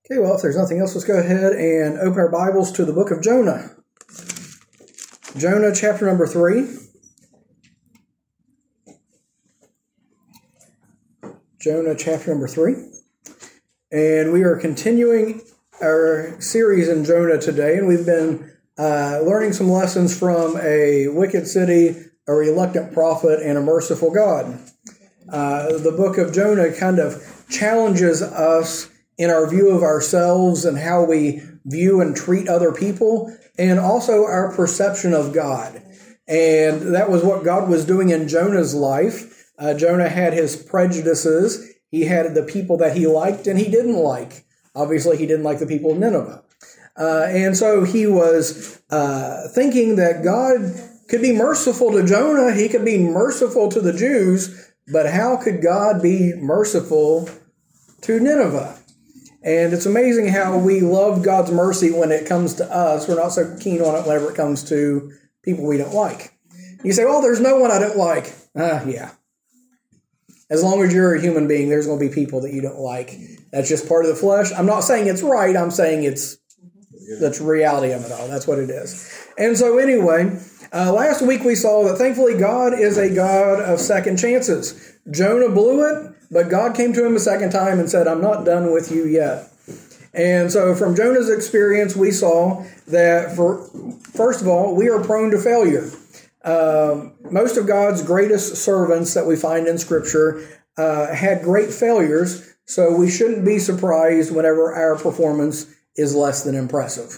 Okay, well, if there's nothing else, let's go ahead and open our Bibles to the book of Jonah. Jonah chapter number 3. Jonah chapter number 3. And we are continuing our series in Jonah today, and we've been learning some lessons from a wicked city, a reluctant prophet, and a merciful God. The book of Jonah kind of challenges us in our view of ourselves and how we view and treat other people, and also our perception of God. And that was what God was doing in Jonah's life. Jonah had his prejudices. He had the people that he liked and he didn't like. Obviously, he didn't like the people of Nineveh. And so he was thinking that God could be merciful to Jonah. He could be merciful to the Jews, but how could God be merciful to Nineveh? And it's amazing how we love God's mercy when it comes to us. We're not so keen on it whenever it comes to people we don't like. You say, well, there's no one I don't like. Yeah. As long as you're a human being, there's going to be people that you don't like. That's just part of the flesh. I'm not saying it's right. I'm saying that's the reality of it all. That's what it is. And so anyway, last week we saw that thankfully God is a God of second chances. Jonah blew it, but God came to him a second time and said, I'm not done with you yet. And so from Jonah's experience, we saw that, first of all, we are prone to failure. Most of God's greatest servants that we find in Scripture had great failures, so we shouldn't be surprised whenever our performance is less than impressive.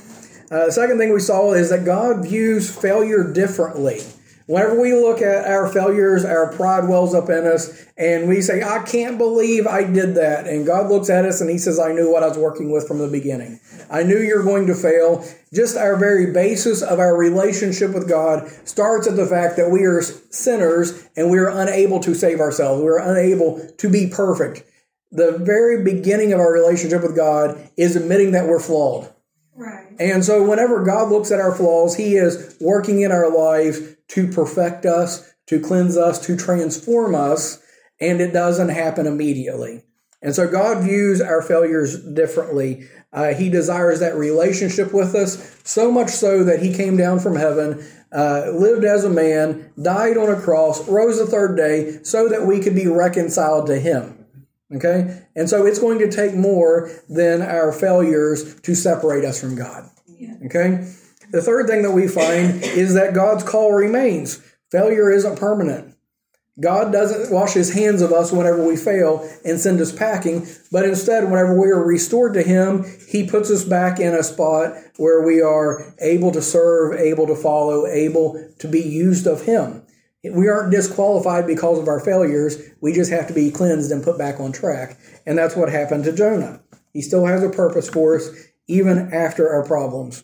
The second thing we saw is that God views failure differently. Whenever we look at our failures, our pride wells up in us, and we say, I can't believe I did that. And God looks at us and he says, I knew what I was working with from the beginning. I knew you're going to fail. Just our very basis of our relationship with God starts at the fact that we are sinners and we are unable to save ourselves. We are unable to be perfect. The very beginning of our relationship with God is admitting that we're flawed. Right. And so whenever God looks at our flaws, he is working in our life to perfect us, to cleanse us, to transform us, and it doesn't happen immediately. And so God views our failures differently. He desires that relationship with us, so much so that he came down from heaven, lived as a man, died on a cross, rose the third day, so that we could be reconciled to him. Okay? And so it's going to take more than our failures to separate us from God. Okay? The third thing that we find is that God's call remains. Failure isn't permanent. God doesn't wash his hands of us whenever we fail and send us packing, but instead, whenever we are restored to him, he puts us back in a spot where we are able to serve, able to follow, able to be used of him. We aren't disqualified because of our failures. We just have to be cleansed and put back on track. And that's what happened to Jonah. He still has a purpose for us, even after our problems.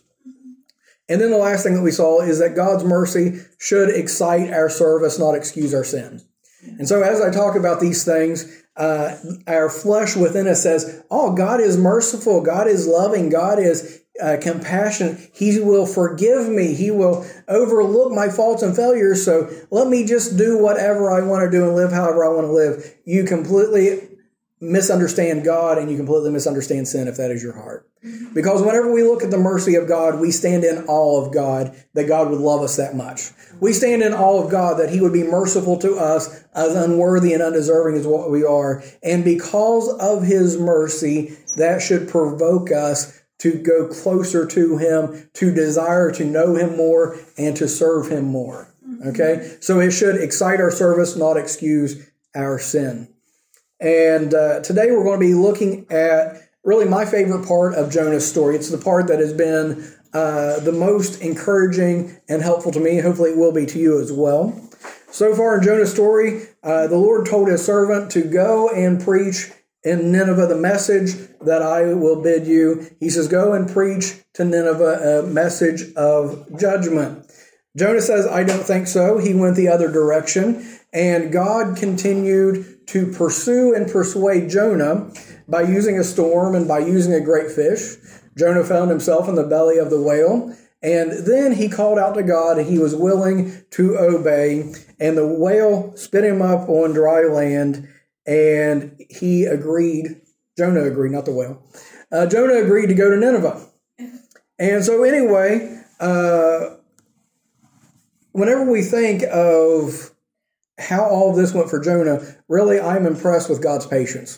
And then the last thing that we saw is that God's mercy should excite our service, not excuse our sin. And so as I talk about these things, our flesh within us says, oh, God is merciful, God is loving, God is compassionate. He will forgive me. He will overlook my faults and failures. So let me just do whatever I want to do and live however I want to live. You completely misunderstand God and you completely misunderstand sin if that is your heart. Because whenever we look at the mercy of God, we stand in awe of God, that God would love us that much. We stand in awe of God, that he would be merciful to us as unworthy and undeserving as what we are. And because of his mercy, that should provoke us to go closer to him, to desire to know him more and to serve him more. Okay? So it should excite our service, not excuse our sin. And today we're going to be looking at really my favorite part of Jonah's story. It's the part that has been the most encouraging and helpful to me. Hopefully it will be to you as well. So far in Jonah's story, the Lord told his servant to go and preach in Nineveh the message that I will bid you. He says, go and preach to Nineveh a message of judgment. Jonah says, I don't think so. He went the other direction. And God continued to pursue and persuade Jonah by using a storm and by using a great fish. Jonah found himself in the belly of the whale. And then he called out to God and he was willing to obey. And the whale spit him up on dry land. And he agreed Jonah agreed, not the whale. Jonah agreed to go to Nineveh. And so anyway, whenever we think of how all this went for Jonah, really I'm impressed with God's patience.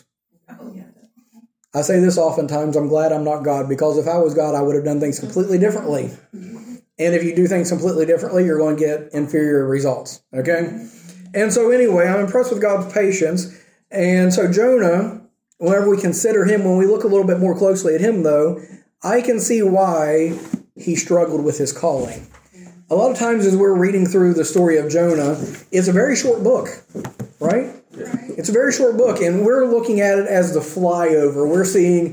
I say this oftentimes, I'm glad I'm not God, because if I was God, I would have done things completely differently. And if you do things completely differently, you're going to get inferior results, okay? And so anyway, I'm impressed with God's patience. And so Jonah, whenever we consider him, when we look a little bit more closely at him, though, I can see why he struggled with his calling. A lot of times as we're reading through the story of Jonah, it's a very short book, right? It's a very short book, and we're looking at it as the flyover. We're seeing,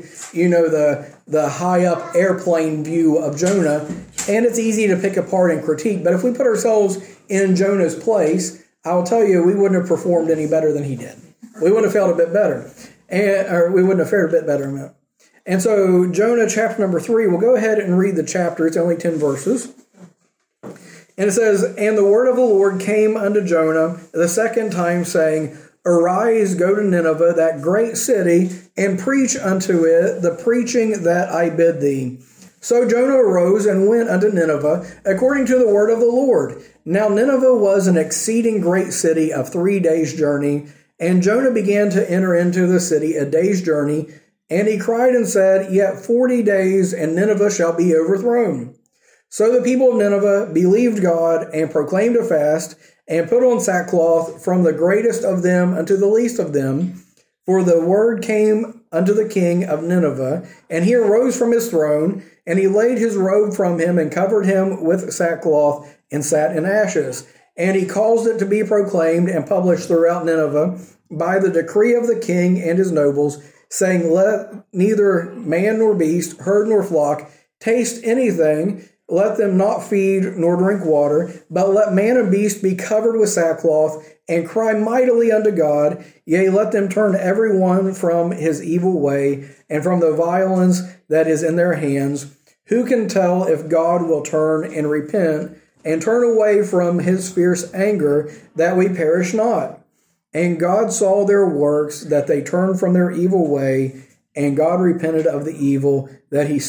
the high-up airplane view of Jonah, and it's easy to pick apart and critique. But if we put ourselves in Jonah's place, I'll tell you, we wouldn't have performed any better than he did. We would have felt a bit better, or we wouldn't have fared a bit better. And so Jonah chapter number 3, we'll go ahead and read the chapter. It's only 10 verses. And it says, "And the word of the Lord came unto Jonah the second time, saying, Arise, go to Nineveh, that great city, and preach unto it the preaching that I bid thee. So Jonah arose and went unto Nineveh, according to the word of the Lord. Now Nineveh was an exceeding great city of 3 days' journey, and Jonah began to enter into the city a day's journey, and he cried and said, Yet 40 days, and Nineveh shall be overthrown. So the people of Nineveh believed God, and proclaimed a fast, and put on sackcloth from the greatest of them unto the least of them. For the word came unto the king of Nineveh, and he arose from his throne, and he laid his robe from him, and covered him with sackcloth, and sat in ashes. And he caused it to be proclaimed and published throughout Nineveh by the decree of the king and his nobles, saying, Let neither man nor beast, herd nor flock, taste anything, let them not feed nor drink water, but let man and beast be covered with sackcloth, and cry mightily unto God. Yea, let them turn every one from his evil way, and from the violence that is in their hands. Who can tell if God will turn and repent, and turn away from his fierce anger, that we perish not? And God saw their works, that they turned from their evil way, and God repented of the evil that he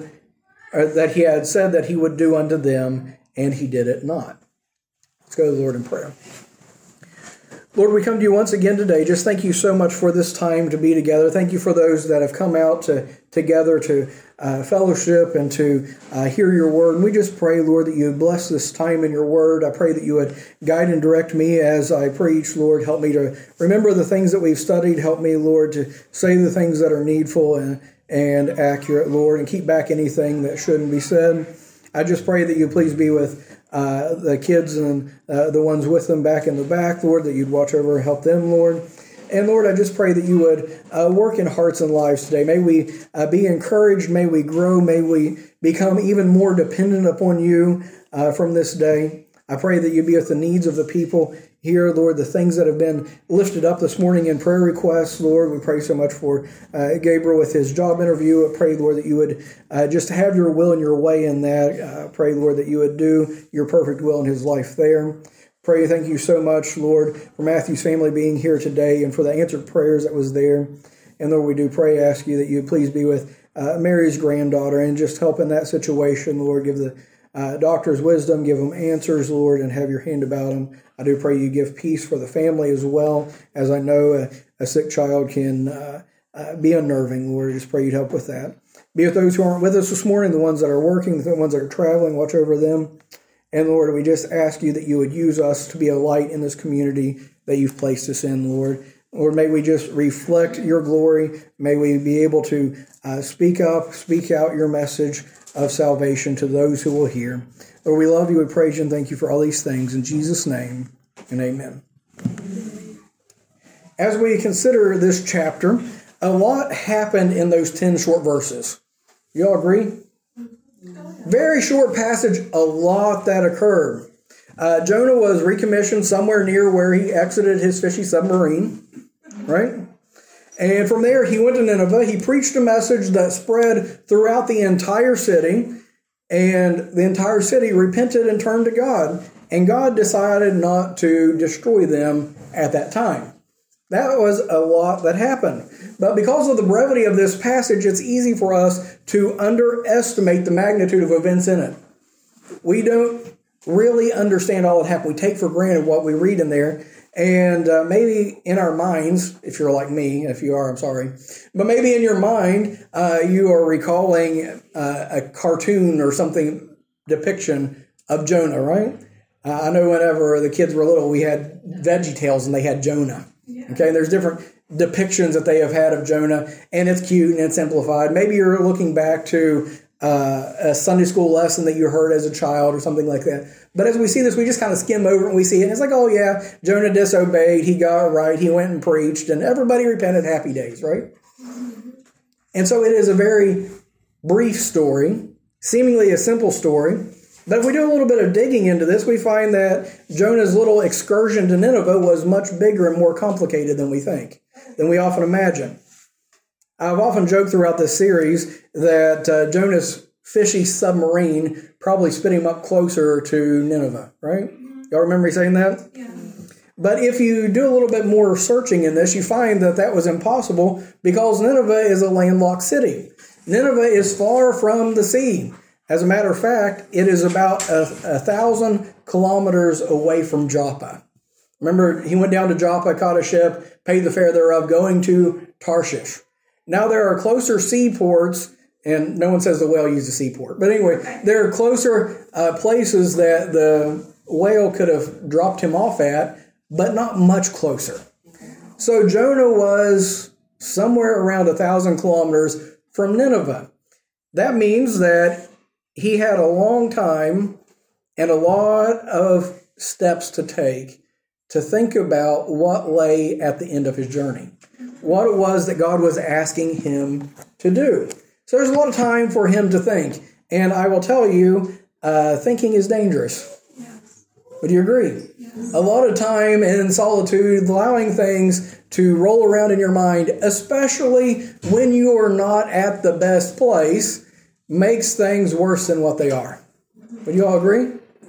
had said that he would do unto them, and he did it not." Let's go to the Lord in prayer. Lord, we come to you once again today. Just thank you so much for this time to be together. Thank you for those that have come out together to fellowship and to hear your word. And we just pray, Lord, that you would bless this time in your word. I pray that you would guide and direct me as I preach. Lord, help me to remember the things that we've studied. Help me, Lord, to say the things that are needful and accurate, Lord, and keep back anything that shouldn't be said. I just pray that you please be with the kids and the ones with them back in the back, Lord, that you'd watch over and help them, Lord. And Lord, I just pray that you would work in hearts and lives today. May we be encouraged. May we grow. May we become even more dependent upon you from this day. I pray that you be with the needs of the people here, Lord, the things that have been lifted up this morning in prayer requests, Lord. We pray so much for Gabriel with his job interview. I pray, Lord, that you would just have your will and your way in that. Pray, Lord, that you would do your perfect will in his life there. Pray, thank you so much, Lord, for Matthew's family being here today and for the answered prayers that was there. And Lord, we do pray, ask you that you please be with Mary's granddaughter and just help in that situation, Lord. Give the doctors wisdom, give them answers, Lord, and have your hand about them. I do pray you give peace for the family as well, as I know a sick child can be unnerving, Lord. I just pray you'd help with that. Be with those who aren't with us this morning, the ones that are working, the ones that are traveling, watch over them. And Lord, we just ask you that you would use us to be a light in this community that you've placed us in, Lord. Lord, may we just reflect your glory. May we be able to speak out your message of salvation to those who will hear. Lord, we love you, we praise you, and thank you for all these things. In Jesus' name, and amen. As we consider this chapter, a lot happened in those 10 short verses. You all agree? Very short passage, a lot that occurred. Jonah was recommissioned somewhere near where he exited his fishy submarine, right? And from there, he went to Nineveh. He preached a message that spread throughout the entire city, and the entire city repented and turned to God. And God decided not to destroy them at that time. That was a lot that happened. But because of the brevity of this passage, it's easy for us to underestimate the magnitude of events in it. We don't really understand all that happened. We take for granted what we read in there. And maybe in our minds, if you're like me, if you are, I'm sorry, but maybe in your mind, you are recalling a cartoon or something depiction of Jonah, right? I know whenever the kids were little, we had VeggieTales and they had Jonah. Yeah. Okay, and there's different depictions that they have had of Jonah, and it's cute and it's simplified. Maybe you're looking back to a Sunday school lesson that you heard as a child or something like that. But as we see this, we just kind of skim over it and we see it. And it's like, oh yeah, Jonah disobeyed. He got it right. He went and preached and everybody repented. Happy days, right? And so it is a very brief story, seemingly a simple story. But if we do a little bit of digging into this, we find that Jonah's little excursion to Nineveh was much bigger and more complicated than we think, than we often imagine. I've often joked throughout this series that Jonah's fishy submarine probably spit him up closer to Nineveh, right? Y'all remember me saying that? Yeah. But if you do a little bit more searching in this, you find that that was impossible because Nineveh is a landlocked city. Nineveh is far from the sea. As a matter of fact, it is about 1,000 kilometers away from Joppa. Remember, he went down to Joppa, caught a ship, paid the fare thereof, going to Tarshish. Now there are closer seaports, and no one says the whale used a seaport. But anyway, there are closer places that the whale could have dropped him off at, but not much closer. So Jonah was somewhere around 1,000 kilometers from Nineveh. That means that he had a long time and a lot of steps to take to think about what lay at the end of his journey, what it was that God was asking him to do. So there's a lot of time for him to think. And I will tell you, thinking is dangerous. Yes. Would you agree? Yes. A lot of time in solitude, allowing things to roll around in your mind, especially when you are not at the best place, makes things worse than what they are. Would you all agree?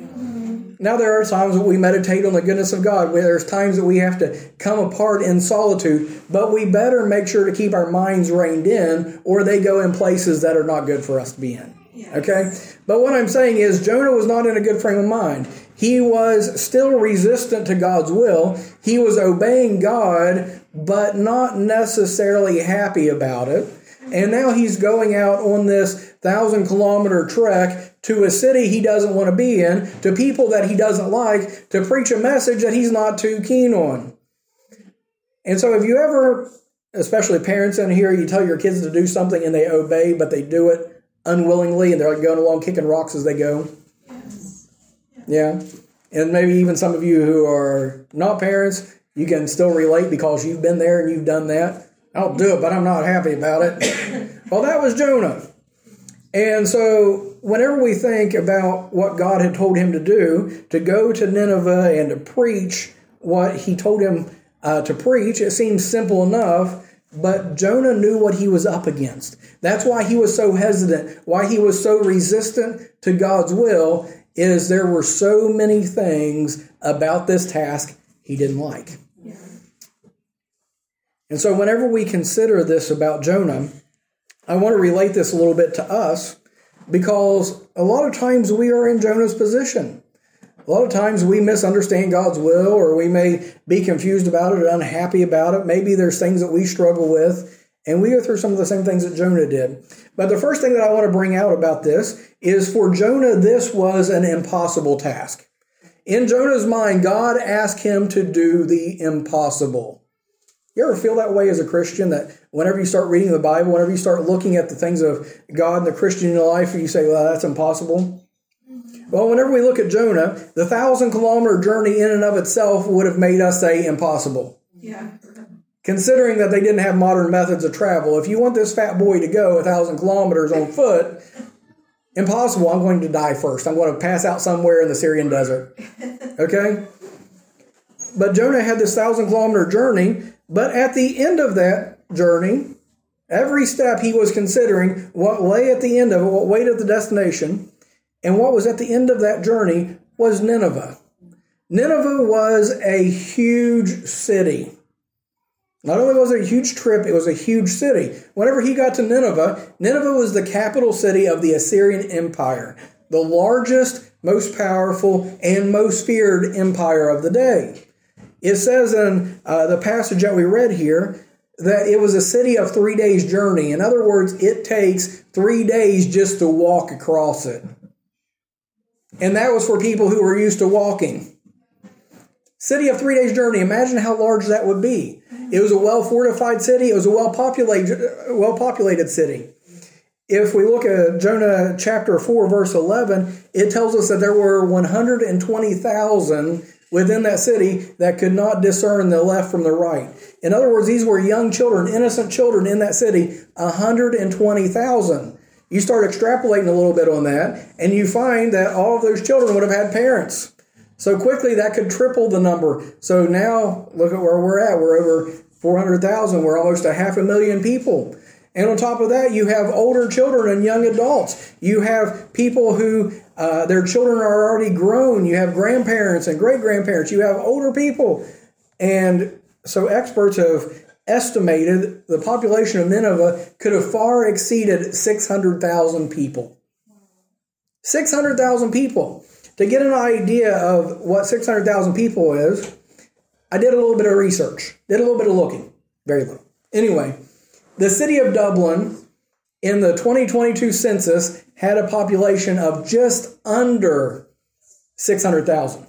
Now there are times that we meditate on the goodness of God. There's times that we have to come apart in solitude, but we better make sure to keep our minds reined in, or they go in places that are not good for us to be in. Okay? But what I'm saying is Jonah was not in a good frame of mind. He was still resistant to God's will. He was obeying God, but not necessarily happy about it. And now he's going out on this 1,000-kilometer trek to a city he doesn't want to be in, to people that he doesn't like, to preach a message that he's not too keen on. And so if you ever, especially parents in here, you tell your kids to do something and they obey, but they do it unwillingly and they're like going along kicking rocks as they go. Yes. Yeah. And maybe even some of you who are not parents, you can still relate because you've been there and you've done that. I'll do it, but I'm not happy about it. Well, that was Jonah. And so whenever we think about what God had told him to do, to go to Nineveh and to preach what he told him to preach, it seems simple enough, but Jonah knew what he was up against. That's why he was so hesitant, why he was so resistant to God's will, is there were so many things about this task he didn't like. And so whenever we consider this about Jonah, I want to relate this a little bit to us because a lot of times we are in Jonah's position. A lot of times we misunderstand God's will, or we may be confused about it or unhappy about it. Maybe there's things that we struggle with, and we go through some of the same things that Jonah did. But the first thing that I want to bring out about this is for Jonah, this was an impossible task. In Jonah's mind, God asked him to do the impossible. You ever feel that way as a Christian, that whenever you start reading the Bible, whenever you start looking at the things of God and the Christian in your life, you say, well, that's impossible? Mm-hmm. Well, whenever we look at Jonah, the 1,000-kilometer journey in and of itself would have made us say impossible. Yeah. Considering that they didn't have modern methods of travel. If you want this fat boy to go 1,000 kilometers on foot, impossible. I'm going to die first. I'm going to pass out somewhere in the Syrian desert. Okay? But Jonah had this 1,000-kilometer journey. But at the end of that journey, every step he was considering what lay at the end of it, what waited at the destination, and what was at the end of that journey was Nineveh. Nineveh was a huge city. Not only was it a huge trip, it was a huge city. Whenever he got to Nineveh, Nineveh was the capital city of the Assyrian Empire, the largest, most powerful, and most feared empire of the day. It says in the passage that we read here that it was a city of 3 days' journey. In other words, it takes 3 days just to walk across it. And that was for people who were used to walking. City of 3 days' journey. Imagine how large that would be. It was a well-fortified city. It was a well-populated city. If we look at Jonah chapter 4, verse 11, it tells us that there were 120,000 within that city that could not discern the left from the right. In other words, these were young children, innocent children in that city, 120,000. You start extrapolating a little bit on that, and you find that all of those children would have had parents. So quickly, that could triple the number. So now, look at where we're at. We're over 400,000. We're almost 500,000 people. And on top of that, you have older children and young adults. You have people who their children are already grown. You have grandparents and great-grandparents. You have older people. And so experts have estimated the population of Nineveh could have far exceeded 600,000 people. 600,000 people. To get an idea of what 600,000 people is, I did a little bit of research, did a little bit of looking, very little. Anyway, the city of Dublin in the 2022 census had a population of just under 600,000.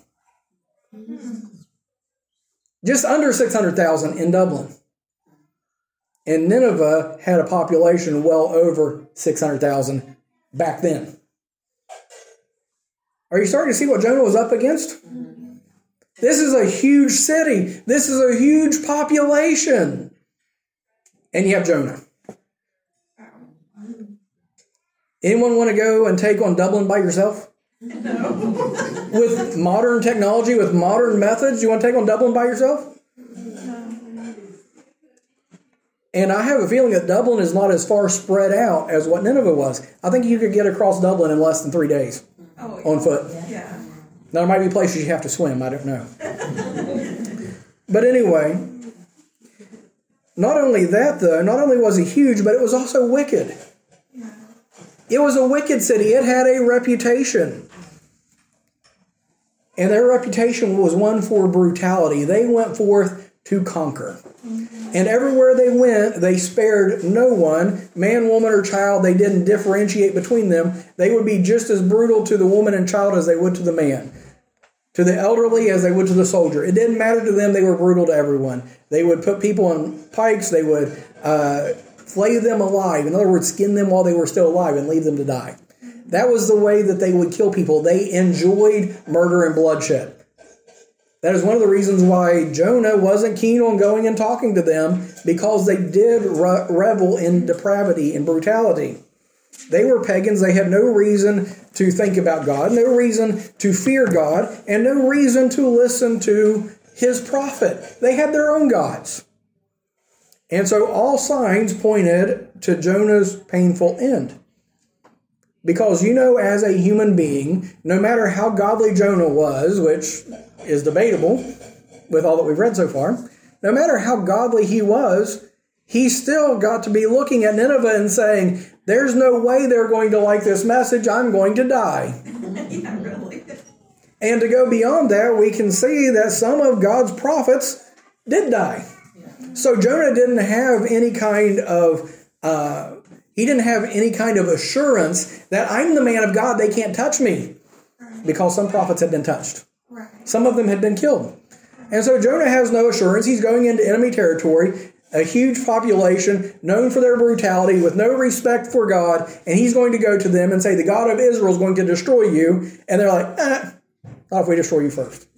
Just under 600,000 in Dublin. And Nineveh had a population well over 600,000 back then. Are you starting to see what Jonah was up against? This is a huge city. This is a huge population. And you have Jonah. Anyone want to go and take on Dublin by yourself? No. With modern technology, with modern methods, you want to take on Dublin by yourself? And I have a feeling that Dublin is not as far spread out as what Nineveh was. I think you could get across Dublin in less than 3 days on foot. Yeah. Now, there might be places you have to swim. I don't know. But anyway, not only that, though, not only was it huge, but it was also wicked. It was a wicked city. It had a reputation. And their reputation was one for brutality. They went forth to conquer. And everywhere they went, they spared no one, man, woman, or child. They didn't differentiate between them. They would be just as brutal to the woman and child as they would to the man, to the elderly as they would to the soldier. It didn't matter to them. They were brutal to everyone. They would put people on pikes. They would flay them alive. In other words, skin them while they were still alive and leave them to die. That was the way that they would kill people. They enjoyed murder and bloodshed. That is one of the reasons why Jonah wasn't keen on going and talking to them, because they did revel in depravity and brutality. They were pagans. They had no reason to think about God, no reason to fear God, and no reason to listen to his prophet. They had their own gods. And so all signs pointed to Jonah's painful end. Because as a human being, no matter how godly Jonah was, which is debatable with all that we've read so far, no matter how godly he was, he still got to be looking at Nineveh and saying, there's no way they're going to like this message. I'm going to die. Yeah, really. And to go beyond that, we can see that some of God's prophets did die. Yeah. So Jonah didn't have any kind of assurance that I'm the man of God, they can't touch me, because some prophets had been touched. Right. Some of them had been killed. And so Jonah has no assurance. He's going into enemy territory, a huge population known for their brutality, with no respect for God, and he's going to go to them and say, the God of Israel is going to destroy you. And they're like, not if we destroy you first.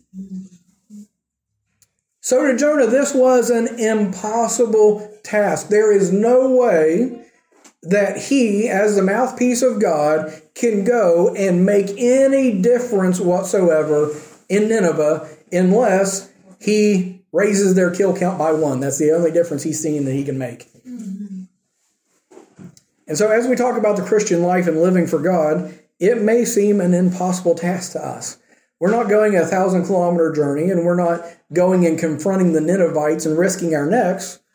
So to Jonah, this was an impossible task. There is no way that he, as the mouthpiece of God, can go and make any difference whatsoever in Nineveh unless he raises their kill count by 1. That's the only difference he's seen that he can make. Mm-hmm. And so as we talk about the Christian life and living for God, it may seem an impossible task to us. We're not going a 1,000-kilometer journey, and we're not going and confronting the Ninevites and risking our necks.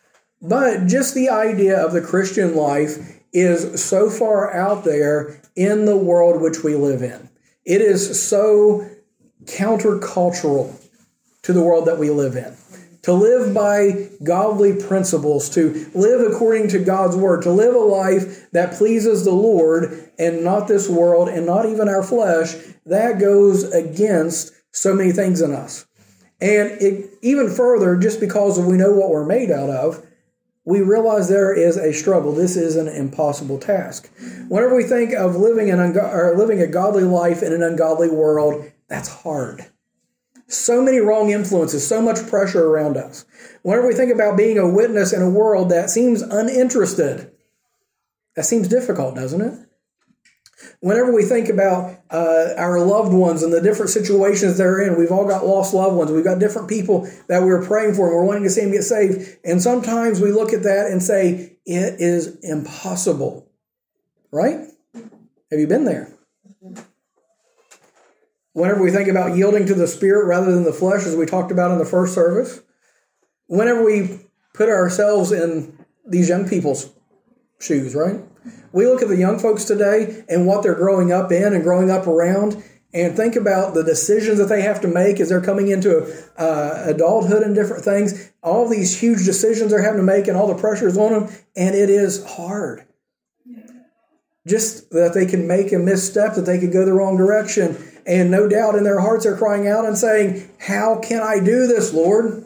But just the idea of the Christian life is so far out there in the world which we live in. It is so countercultural to the world that we live in. To live by godly principles, to live according to God's word, to live a life that pleases the Lord and not this world and not even our flesh, that goes against so many things in us. And even further, just because we know what we're made out of, we realize there is a struggle. This is an impossible task. Whenever we think of living a godly life in an ungodly world, that's hard. So many wrong influences, so much pressure around us. Whenever we think about being a witness in a world that seems uninterested, that seems difficult, doesn't it? Whenever we think about our loved ones and the different situations they're in, we've all got lost loved ones. We've got different people that we're praying for and we're wanting to see them get saved. And sometimes we look at that and say, it is impossible. Right? Have you been there? Whenever we think about yielding to the Spirit rather than the flesh, as we talked about in the first service, whenever we put ourselves in these young people's shoes, right? We look at the young folks today and what they're growing up in and growing up around and think about the decisions that they have to make as they're coming into adulthood and different things. All these huge decisions they're having to make and all the pressures on them, and it is hard. Just that they can make a misstep, that they could go the wrong direction. And no doubt in their hearts they're crying out and saying, how can I do this, Lord?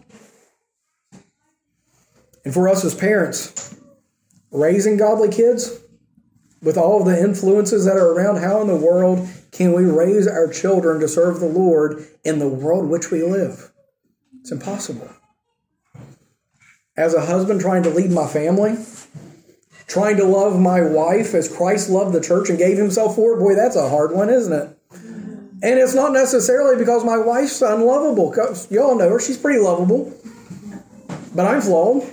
And for us as parents, raising godly kids with all of the influences that are around, how in the world can we raise our children to serve the Lord in the world which we live? It's impossible. As a husband trying to lead my family, trying to love my wife as Christ loved the church and gave himself for it, boy, that's a hard one, isn't it? And it's not necessarily because my wife's unlovable. Y'all know her. She's pretty lovable. But I'm flawed.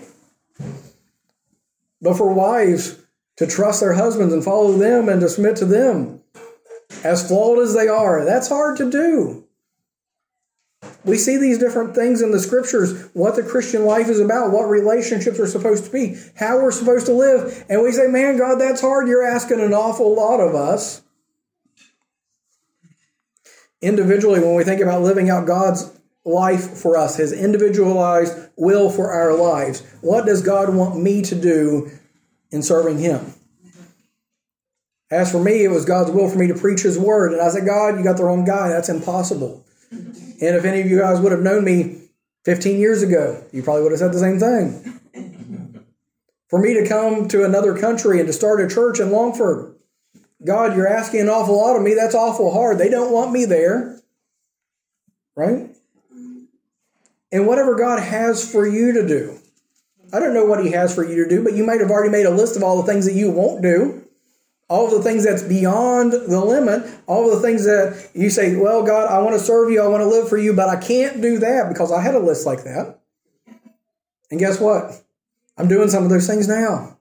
But for wives to trust their husbands and follow them and to submit to them, as flawed as they are, that's hard to do. We see these different things in the scriptures, what the Christian life is about, what relationships are supposed to be, how we're supposed to live. And we say, man, God, that's hard. You're asking an awful lot of us. Individually, when we think about living out God's life for us, his individualized will for our lives, what does God want me to do in serving him? As for me, it was God's will for me to preach his word. And I said, God, you got the wrong guy. That's impossible. And if any of you guys would have known me 15 years ago, you probably would have said the same thing. For me to come to another country and to start a church in Longford, God, you're asking an awful lot of me. That's awful hard. They don't want me there. Right? And whatever God has for you to do, I don't know what he has for you to do, but you might have already made a list of all the things that you won't do. All of the things that's beyond the limit. All of the things that you say, well, God, I want to serve you. I want to live for you, but I can't do that because I had a list like that. And guess what? I'm doing some of those things now.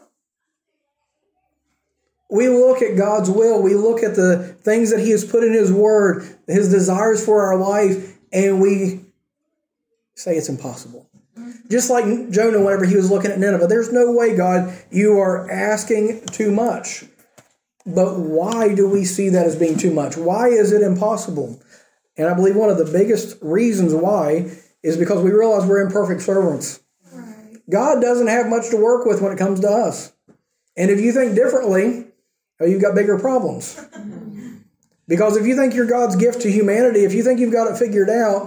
We look at God's will. We look at the things that he has put in his word, his desires for our life, and we say it's impossible. Just like Jonah, whenever he was looking at Nineveh, there's no way, God, you are asking too much. But why do we see that as being too much? Why is it impossible? And I believe one of the biggest reasons why is because we realize we're imperfect servants. Right. God doesn't have much to work with when it comes to us. And if you think differently, you've got bigger problems. Because if you think you're God's gift to humanity, if you think you've got it figured out,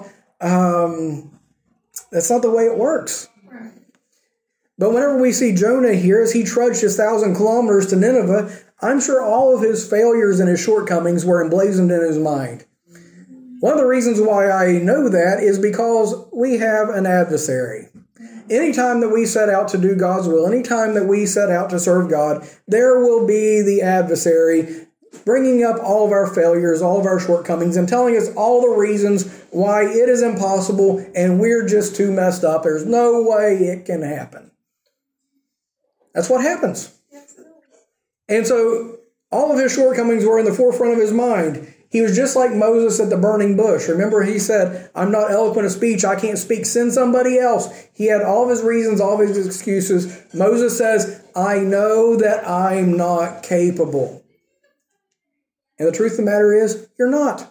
that's not the way it works. But whenever we see Jonah here, as he trudged his 1,000 kilometers to Nineveh, I'm sure all of his failures and his shortcomings were emblazoned in his mind. One of the reasons why I know that is because we have an adversary. Anytime that we set out to do God's will, anytime that we set out to serve God, there will be the adversary bringing up all of our failures, all of our shortcomings, and telling us all the reasons why it is impossible and we're just too messed up. There's no way it can happen. That's what happens. And so all of his shortcomings were in the forefront of his mind. He was just like Moses at the burning bush. Remember, he said, I'm not eloquent of speech. I can't speak. Send somebody else. He had all of his reasons, all of his excuses. Moses says, I know that I'm not capable. And the truth of the matter is, you're not.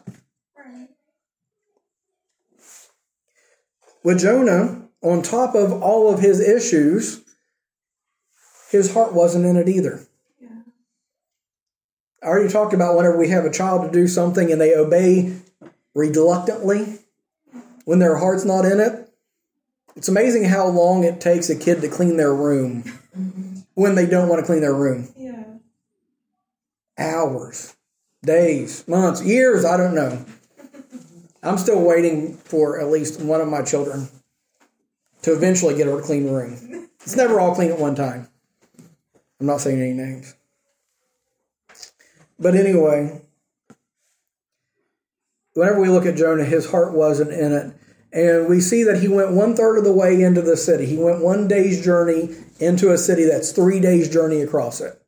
With Jonah, on top of all of his issues, his heart wasn't in it either. I already talked about whenever we have a child to do something and they obey reluctantly when their heart's not in it. It's amazing how long it takes a kid to clean their room when they don't want to clean their room. Yeah. Hours, days, months, years, I don't know. I'm still waiting for at least one of my children to eventually get her to clean the room. It's never all clean at one time. I'm not saying any names. But anyway, whenever we look at Jonah, his heart wasn't in it. And we see that he went 1/3 of the way into the city. He went 1 day's journey into a city that's 3 days' journey across it.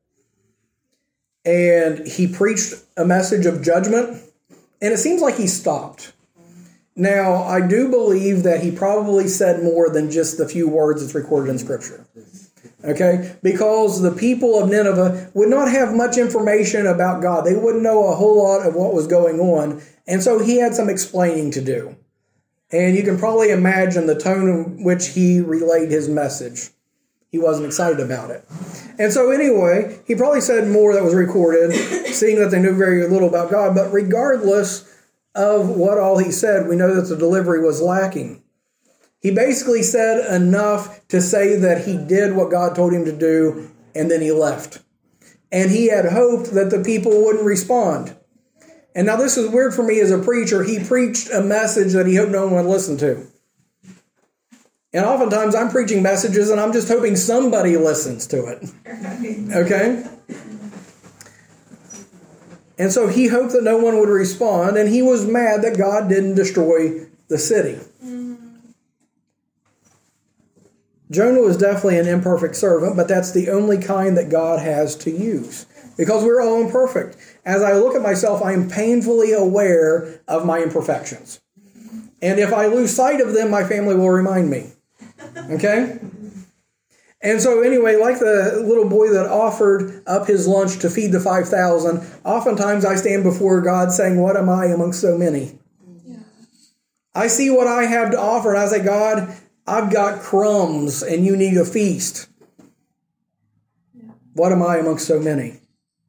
And he preached a message of judgment, and it seems like he stopped. Now, I do believe that he probably said more than just the few words that's recorded in Scripture. Okay? Because the people of Nineveh would not have much information about God. They wouldn't know a whole lot of what was going on. And so he had some explaining to do. And you can probably imagine the tone in which he relayed his message. He wasn't excited about it. And so anyway, he probably said more that was recorded, seeing that they knew very little about God. But regardless of what all he said, we know that the delivery was lacking. He basically said enough to say that he did what God told him to do, and then he left. And he had hoped that the people wouldn't respond. And now this is weird for me as a preacher. He preached a message that he hoped no one would listen to. And oftentimes I'm preaching messages and I'm just hoping somebody listens to it. Okay? And so he hoped that no one would respond, and he was mad that God didn't destroy the city. Jonah was definitely an imperfect servant, but that's the only kind that God has to use. Because we're all imperfect. As I look at myself, I am painfully aware of my imperfections. And if I lose sight of them, my family will remind me. Okay? And so anyway, like the little boy that offered up his lunch to feed the 5,000, oftentimes I stand before God saying, what am I amongst so many? Yeah. I see what I have to offer, and I say, God, I've got crumbs, and you need a feast. Yeah. What am I amongst so many?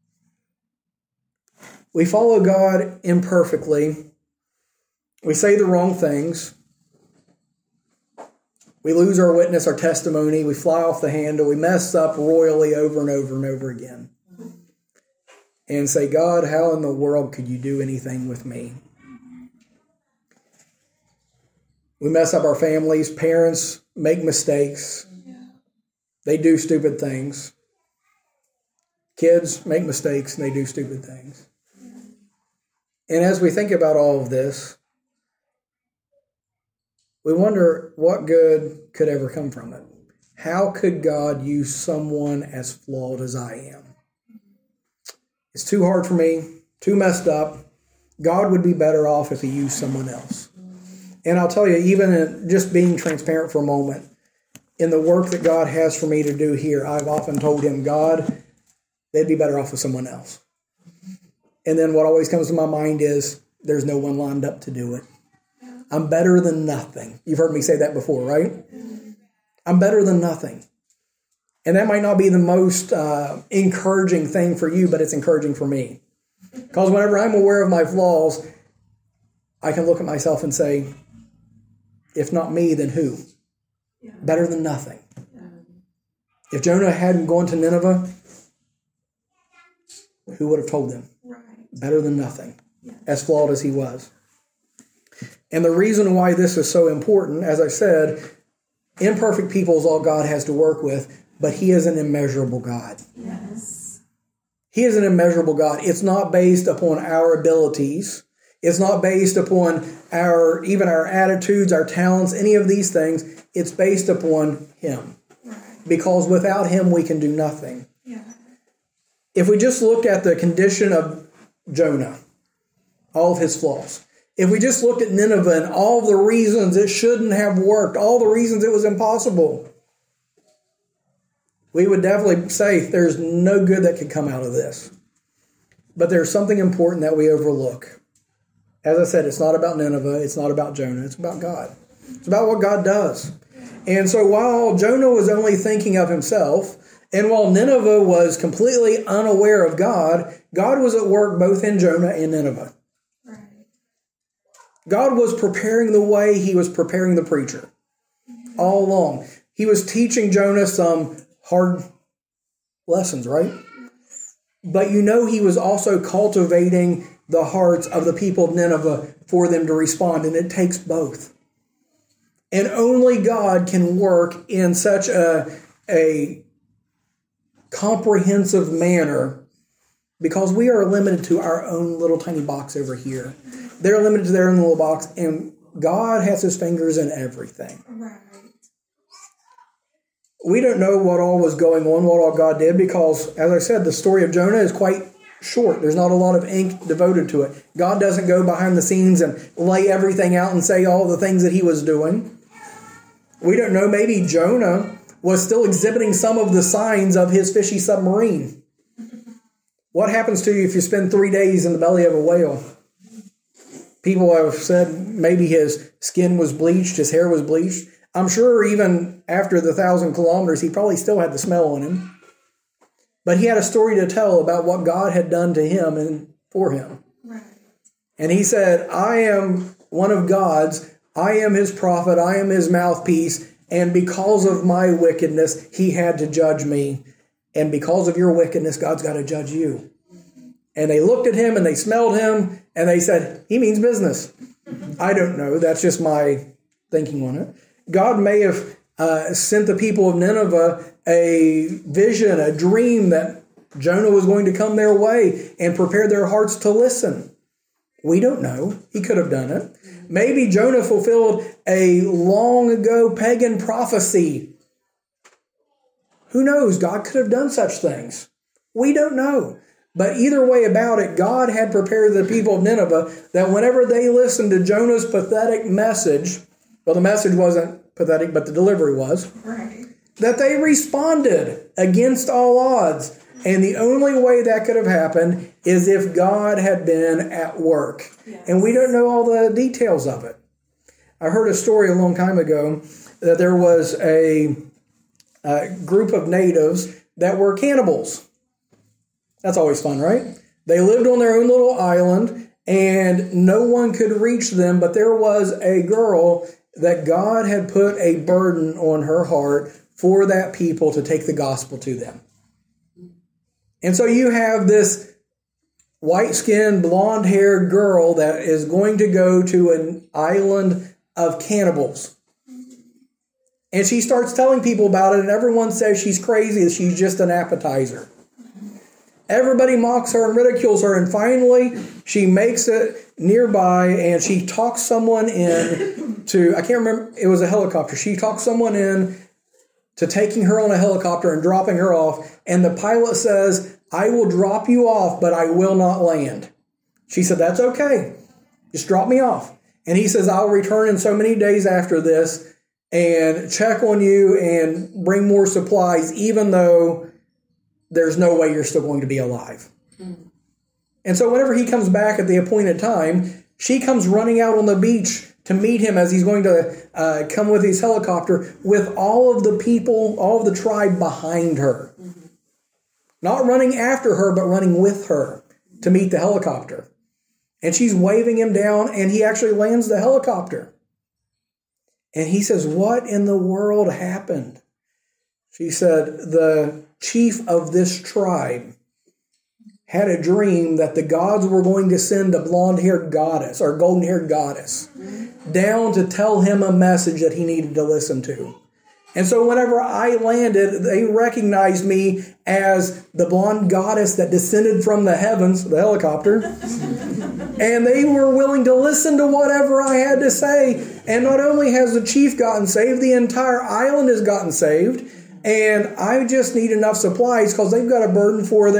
We follow God imperfectly. We say the wrong things. We lose our witness, our testimony. We fly off the handle. We mess up royally over and over and over again. And say, God, how in the world could you do anything with me? We mess up our families. Parents make mistakes. They do stupid things. Kids make mistakes and they do stupid things. And as we think about all of this, we wonder what good could ever come from it. How could God use someone as flawed as I am? It's too hard for me, too messed up. God would be better off if he used someone else. And I'll tell you, even in just being transparent for a moment, in the work that God has for me to do here, I've often told him, God, they'd be better off with someone else. And then what always comes to my mind is, there's no one lined up to do it. I'm better than nothing. You've heard me say that before, right? I'm better than nothing. And that might not be the most encouraging thing for you, but it's encouraging for me. Because whenever I'm aware of my flaws, I can look at myself and say, if not me, then who? Yeah. Better than nothing. Yeah. If Jonah hadn't gone to Nineveh, who would have told him? Right. Better than nothing, yeah. As flawed as he was. And the reason why this is so important, as I said, imperfect people is all God has to work with, but he is an immeasurable God. Yes. He is an immeasurable God. It's not based upon our abilities. It's not based upon even our attitudes, our talents, any of these things. It's based upon him. Right. Because without him, we can do nothing. Yeah. If we just looked at the condition of Jonah, all of his flaws. If we just looked at Nineveh and all the reasons it shouldn't have worked, all the reasons it was impossible, we would definitely say there's no good that could come out of this. But there's something important that we overlook. As I said, it's not about Nineveh, it's not about Jonah, it's about God. It's about what God does. And so while Jonah was only thinking of himself, and while Nineveh was completely unaware of God, God was at work both in Jonah and Nineveh. Right. God was preparing the way he was preparing the preacher all along. He was teaching Jonah some hard lessons, right? But he was also cultivating the hearts of the people of Nineveh for them to respond, and it takes both. And only God can work in such a comprehensive manner because we are limited to our own little tiny box over here. They're limited to their own little box, and God has his fingers in everything. Right. We don't know what all was going on, what all God did, because, as I said, the story of Jonah is quite short. There's not a lot of ink devoted to it. God doesn't go behind the scenes and lay everything out and say all the things that he was doing. We don't know. Maybe Jonah was still exhibiting some of the signs of his fishy submarine. What happens to you if you spend 3 days in the belly of a whale? People have said maybe his skin was bleached, his hair was bleached. I'm sure even after the 1,000 kilometers, he probably still had the smell on him. But he had a story to tell about what God had done to him and for him. Right. And he said, I am one of God's. I am his prophet. I am his mouthpiece. And because of my wickedness, he had to judge me. And because of your wickedness, God's got to judge you. And they looked at him and they smelled him and they said, he means business. I don't know. That's just my thinking on it. God may have sent the people of Nineveh a vision, a dream that Jonah was going to come their way and prepare their hearts to listen. We don't know. He could have done it. Maybe Jonah fulfilled a long ago pagan prophecy. Who knows? God could have done such things. We don't know. But either way about it, God had prepared the people of Nineveh that whenever they listened to Jonah's pathetic message, well, the message wasn't pathetic, but the delivery was, right, that they responded against all odds. And the only way that could have happened is if God had been at work. Yes. And we don't know all the details of it. I heard a story a long time ago that there was a group of natives that were cannibals. That's always fun, right? They lived on their own little island and no one could reach them, but there was a girl that God had put a burden on her heart for that people to take the gospel to them. And so you have this white-skinned, blonde-haired girl that is going to go to an island of cannibals. And she starts telling people about it, and everyone says she's crazy, that she's just an appetizer. Everybody mocks her and ridicules her, and finally she makes it nearby, and she talks someone in to, I can't remember, it was a helicopter. She talks someone in to taking her on a helicopter and dropping her off, and the pilot says, I will drop you off, but I will not land. She said, that's okay. Just drop me off. And he says, I'll return in so many days after this and check on you and bring more supplies, even though there's no way you're still going to be alive. Mm-hmm. And so whenever he comes back at the appointed time, she comes running out on the beach to meet him as he's going to come with his helicopter with all of the people, all of the tribe behind her. Mm-hmm. Not running after her, but running with her to meet the helicopter. And she's waving him down, and he actually lands the helicopter. And he says, what in the world happened? She said, the chief of this tribe had a dream that the gods were going to send a blonde-haired goddess or golden-haired goddess down to tell him a message that he needed to listen to. And so whenever I landed, they recognized me as the blonde goddess that descended from the heavens, the helicopter. And they were willing to listen to whatever I had to say. And not only has the chief gotten saved, the entire island has gotten saved. And I just need enough supplies because they've got a burden for their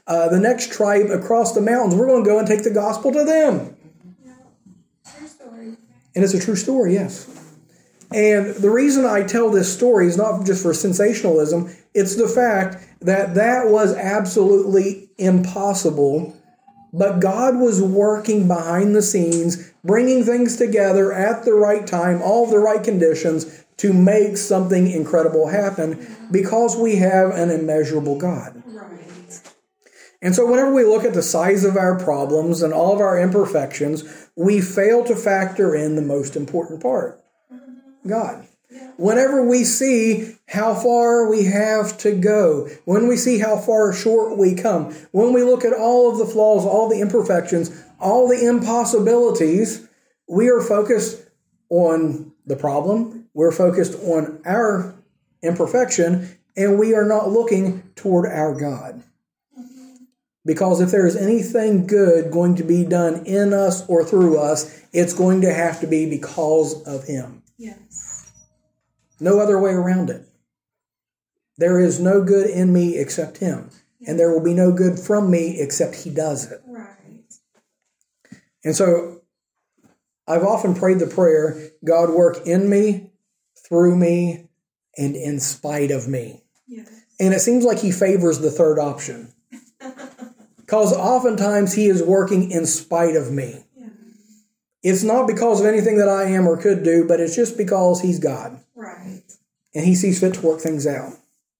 the next tribe across the mountains, we're going to go and take the gospel to them. True story. And it's a true story, yes. And the reason I tell this story is not just for sensationalism, it's the fact that that was absolutely impossible, but God was working behind the scenes, bringing things together at the right time, all the right conditions to make something incredible happen because we have an immeasurable God. Right. And so whenever we look at the size of our problems and all of our imperfections, we fail to factor in the most important part, God. Whenever we see how far we have to go, when we see how far short we come, when we look at all of the flaws, all the imperfections, all the impossibilities, we are focused on the problem, we're focused on our imperfection, and we are not looking toward our God. Because if there is anything good going to be done in us or through us, it's going to have to be because of Him. Yes. No other way around it. There is no good in me except Him. And there will be no good from me except He does it. Right. And so I've often prayed the prayer, God work in me, through me, and in spite of me. Yes. And it seems like He favors the third option. Because oftentimes He is working in spite of me. Yeah. It's not because of anything that I am or could do, but it's just because He's God. Right. And He sees fit to work things out.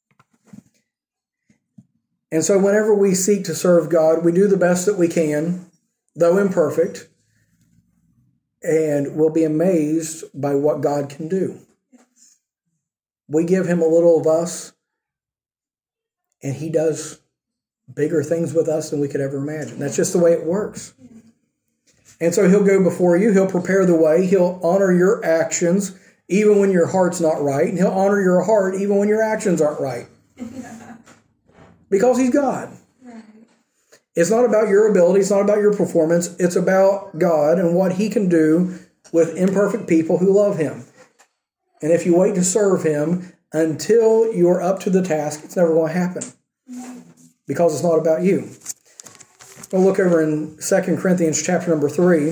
And so whenever we seek to serve God, we do the best that we can, though imperfect, and we'll be amazed by what God can do. Yes. We give Him a little of us, and He does bigger things with us than we could ever imagine. That's just the way it works. And so He'll go before you. He'll prepare the way. He'll honor your actions even when your heart's not right. And He'll honor your heart even when your actions aren't right. Yeah. Because He's God. Right. It's not about your ability. It's not about your performance. It's about God and what He can do with imperfect people who love Him. And if you wait to serve Him until you're up to the task, it's never going to happen. Because it's not about you. We'll look over in 2 Corinthians chapter number 3.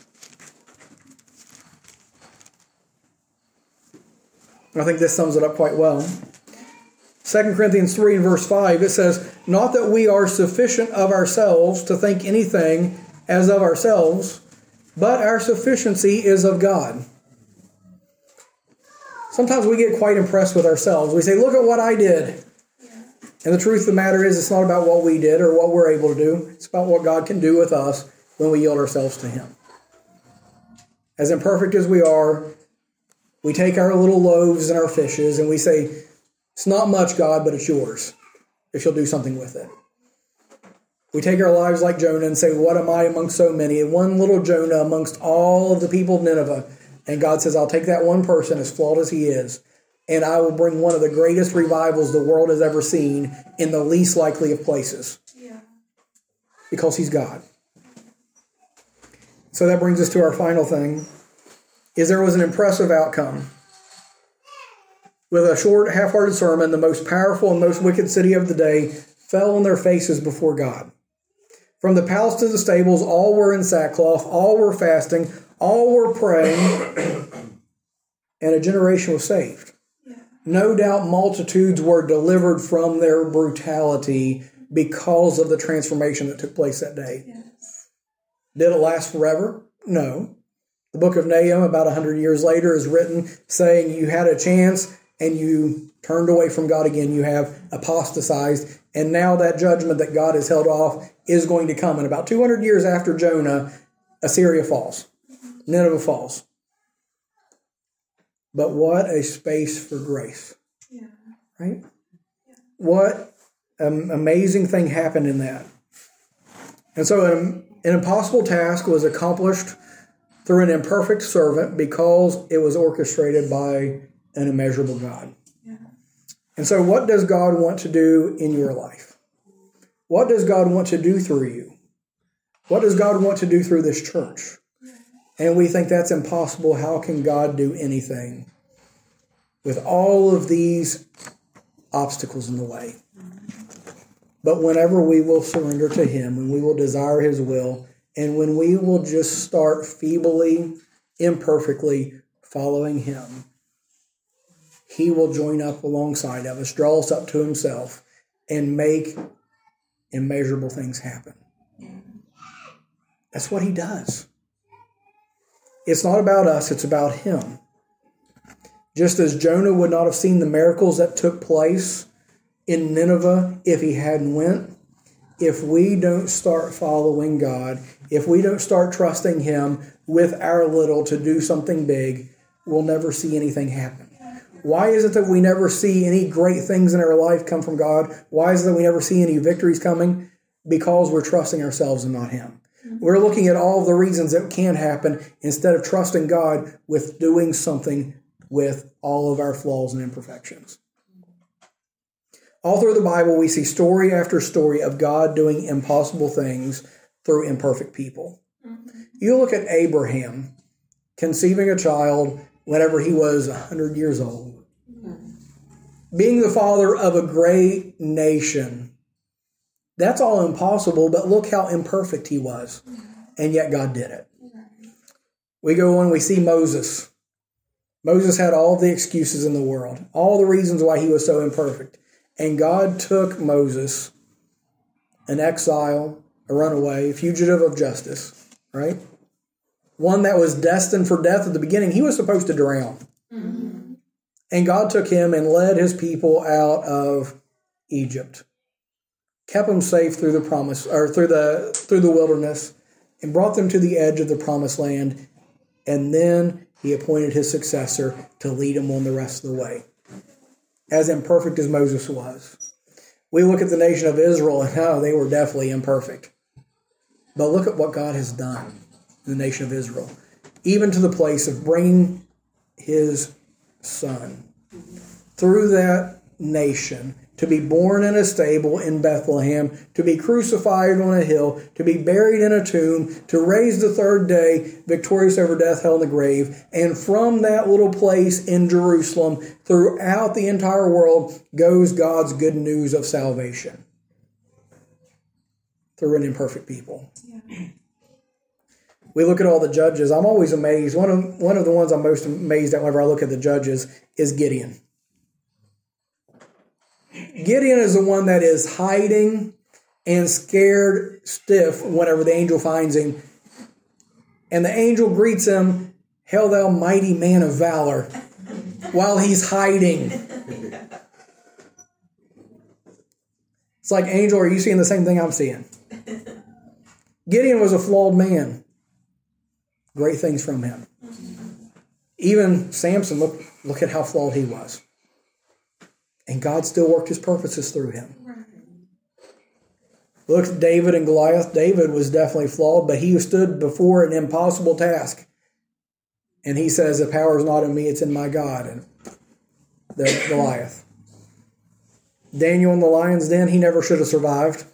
I think this sums it up quite well. 2 Corinthians 3 and verse 5, it says, not that we are sufficient of ourselves to think anything as of ourselves, but our sufficiency is of God. Sometimes we get quite impressed with ourselves. We say, look at what I did. And the truth of the matter is, it's not about what we did or what we're able to do. It's about what God can do with us when we yield ourselves to Him. As imperfect as we are, we take our little loaves and our fishes and we say, it's not much, God, but it's yours, if you'll do something with it. We take our lives like Jonah and say, what am I amongst so many? And one little Jonah amongst all of the people of Nineveh. And God says, I'll take that one person, as flawed as he is, and I will bring one of the greatest revivals the world has ever seen in the least likely of places. Yeah. Because He's God. So that brings us to our final thing, is there was an impressive outcome. With a short, half-hearted sermon, the most powerful and most wicked city of the day fell on their faces before God. From the palace to the stables, all were in sackcloth, all were fasting, all were praying, and a generation was saved. No doubt multitudes were delivered from their brutality because of the transformation that took place that day. Yes. Did it last forever? No. The book of Nahum, about 100 years later, is written saying you had a chance and you turned away from God again. You have apostatized. And now that judgment that God has held off is going to come. And about 200 years after Jonah, Assyria falls. Nineveh falls. But what a space for grace. Yeah. Right? Yeah. What an amazing thing happened in that. And so an impossible task was accomplished through an imperfect servant because it was orchestrated by an immeasurable God. Yeah. And so what does God want to do in your life? What does God want to do through you? What does God want to do through this church? And we think that's impossible. How can God do anything with all of these obstacles in the way? But whenever we will surrender to Him, and we will desire His will, and when we will just start feebly, imperfectly following Him, He will join up alongside of us, draw us up to Himself, and make immeasurable things happen. That's what He does. It's not about us, it's about Him. Just as Jonah would not have seen the miracles that took place in Nineveh if he hadn't went, if we don't start following God, if we don't start trusting Him with our little to do something big, we'll never see anything happen. Why is it that we never see any great things in our life come from God? Why is it that we never see any victories coming? Because we're trusting ourselves and not Him. We're looking at all the reasons that can happen instead of trusting God with doing something with all of our flaws and imperfections. All through the Bible, we see story after story of God doing impossible things through imperfect people. You look at Abraham conceiving a child whenever he was 100 years old, being the father of a great nation. That's all impossible, but look how imperfect he was, and yet God did it. We go on, we see Moses. Moses had all the excuses in the world, all the reasons why he was so imperfect. And God took Moses, an exile, a runaway, fugitive of justice, right? One that was destined for death at the beginning. He was supposed to drown. Mm-hmm. And God took him and led His people out of Egypt. Kept them safe through the promise, or through the wilderness, and brought them to the edge of the promised land. And then He appointed His successor to lead him on the rest of the way. As imperfect as Moses was. We look at the nation of Israel and they were definitely imperfect. But look at what God has done in the nation of Israel. Even to the place of bringing His Son through that nation to be born in a stable in Bethlehem, to be crucified on a hill, to be buried in a tomb, to raise the third day, victorious over death, hell, and the grave. And from that little place in Jerusalem, throughout the entire world, goes God's good news of salvation through an imperfect people. Yeah. We look at all the judges. I'm always amazed. One of the ones I'm most amazed at whenever I look at the judges is Gideon. Gideon is the one that is hiding and scared stiff whenever the angel finds him. And the angel greets him, "Hail thou mighty man of valor," while he's hiding. It's like, angel, are you seeing the same thing I'm seeing? Gideon was a flawed man. Great things from him. Even Samson, look at how flawed he was. And God still worked His purposes through him. Look at David and Goliath. David was definitely flawed, but he stood before an impossible task. And he says, "The power is not in me, it's in my God." And the Goliath. Daniel in the lion's den, he never should have survived.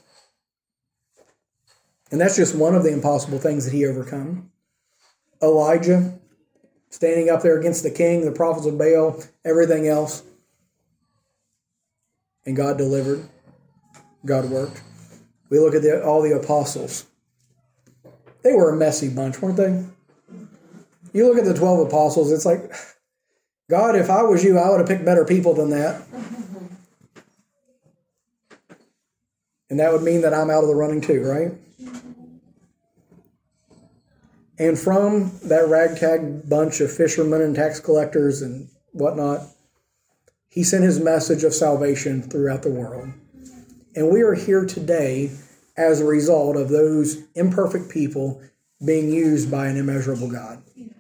And that's just one of the impossible things that he overcome. Elijah, standing up there against the king, the prophets of Baal, everything else. And God delivered. God worked. We look at all the apostles. They were a messy bunch, weren't they? You look at the 12 apostles, it's like, God, if I was you, I would have picked better people than that. And that would mean that I'm out of the running too, right? And from that ragtag bunch of fishermen and tax collectors and whatnot, He sent His message of salvation throughout the world. And we are here today as a result of those imperfect people being used by an immeasurable God. Yes.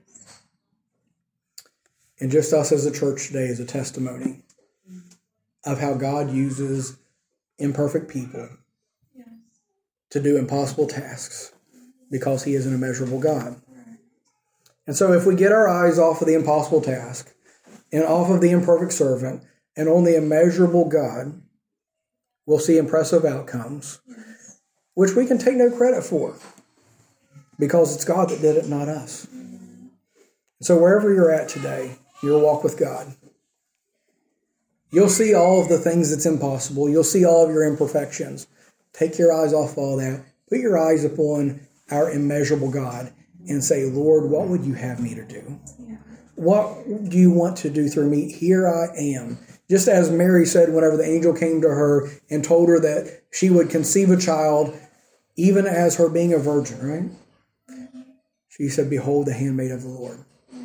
And just us as a church today is a testimony of how God uses imperfect people to do impossible tasks because He is an immeasurable God. And so if we get our eyes off of the impossible task and off of the imperfect servant and on the immeasurable God, we'll see impressive outcomes, which we can take no credit for because it's God that did it, not us. So wherever you're at today, your walk with God, you'll see all of the things that's impossible. You'll see all of your imperfections. Take your eyes off all that. Put your eyes upon our immeasurable God and say, Lord, what would you have me to do? Yeah. What do you want to do through me? Here I am. Just as Mary said whenever the angel came to her and told her that she would conceive a child, even as her being a virgin, right? She said, behold, the handmaid of the Lord.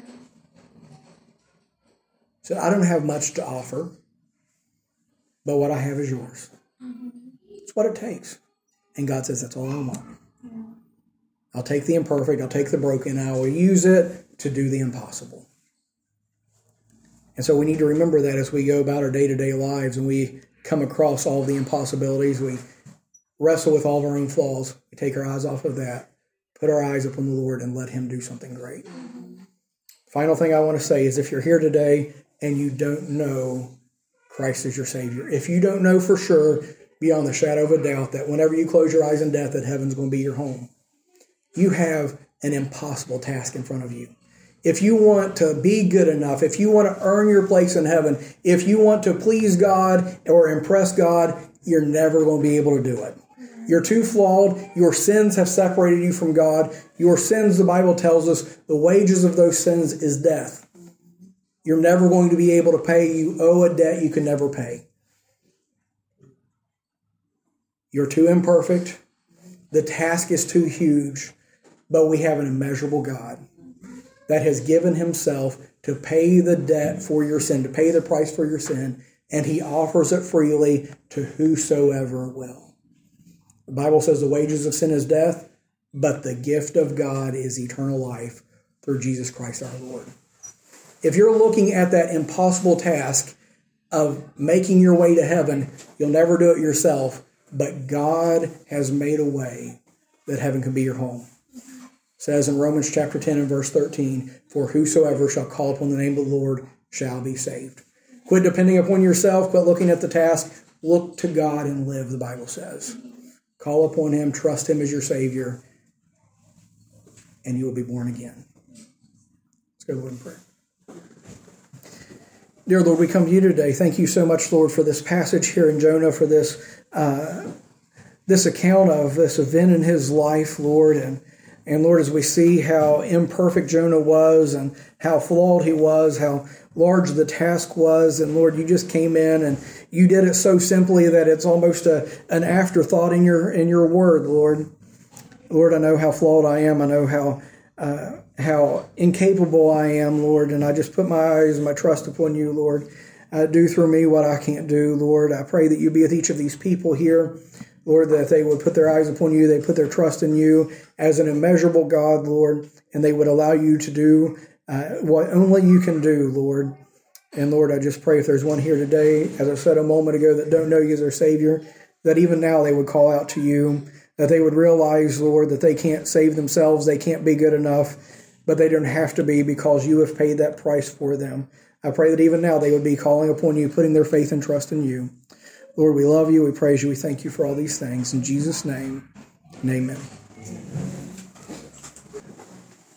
So I don't have much to offer, but what I have is yours. It's what it takes. And God says, that's all I want. Yeah. I'll take the imperfect, I'll take the broken, and I will use it to do the impossible. And so we need to remember that as we go about our day-to-day lives and we come across all the impossibilities, we wrestle with all of our own flaws, we take our eyes off of that, put our eyes upon the Lord, and let him do something great. Final thing I want to say is if you're here today and you don't know Christ as your Savior, if you don't know for sure, beyond the shadow of a doubt, that whenever you close your eyes in death, that heaven's going to be your home, you have an impossible task in front of you. If you want to be good enough, if you want to earn your place in heaven, if you want to please God or impress God, you're never going to be able to do it. You're too flawed. Your sins have separated you from God. Your sins, the Bible tells us, the wages of those sins is death. You're never going to be able to pay. You owe a debt you can never pay. You're too imperfect. The task is too huge. But we have an immeasurable God that has given himself to pay the debt for your sin, to pay the price for your sin, and he offers it freely to whosoever will. The Bible says the wages of sin is death, but the gift of God is eternal life through Jesus Christ our Lord. If you're looking at that impossible task of making your way to heaven, you'll never do it yourself, but God has made a way that heaven can be your home. It says in Romans chapter 10 and verse 13, for whosoever shall call upon the name of the Lord shall be saved. Quit depending upon yourself, quit looking at the task. Look to God and live, the Bible says. Call upon him, trust him as your Savior, and you will be born again. Let's go to the Lord in prayer. Dear Lord, we come to you today. Thank you so much, Lord, for this passage here in Jonah, for this account of this event in his life, Lord. And Lord, as we see how imperfect Jonah was and how flawed he was, how large the task was, and Lord, you just came in and you did it so simply that it's almost an afterthought in your word, Lord. Lord, I know how flawed I am. I know how incapable I am, Lord, and I just put my eyes and my trust upon you, Lord. Do through me what I can't do, Lord. I pray that you be with each of these people here, Lord, that they would put their eyes upon you, they put their trust in you as an immeasurable God, Lord, and they would allow you to do what only you can do, Lord. And Lord, I just pray if there's one here today, as I said a moment ago, that don't know you as their Savior, that even now they would call out to you, that they would realize, Lord, that they can't save themselves, they can't be good enough, but they don't have to be because you have paid that price for them. I pray that even now they would be calling upon you, putting their faith and trust in you. Lord, we love you, we praise you, we thank you for all these things. In Jesus' name, amen.